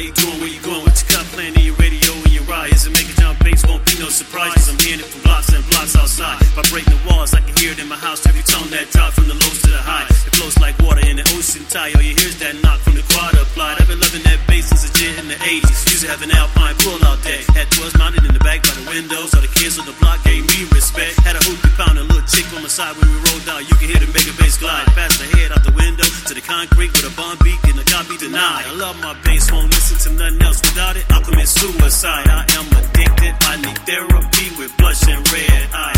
you doing? Where you going? What you got playing in your radio and your ride? Is it making jump bass? Won't be no surprise, cause I'm hearing it from blocks and blocks outside. Vibrating the walls, I can hear it in my house. Every tone that drop from the lows to the high. It flows like water in the ocean tide. All you hear is that knock from the quad applied. I've been loving that bass since a kid in the 80s. Used to have an Alpine pull out deck. Had 12s mounted in the back by the windows. All the kids on the block gave me respect. Had a hoopy pound, a little chick on my side when we rolled out. You can hear the mega bass glide past the head out the window to the concrete with a bomb beat and a copy denied. I love my bass, won't listen to nothing else. Without it, I'll commit suicide. I am addicted, I need therapy with blush and red eyes.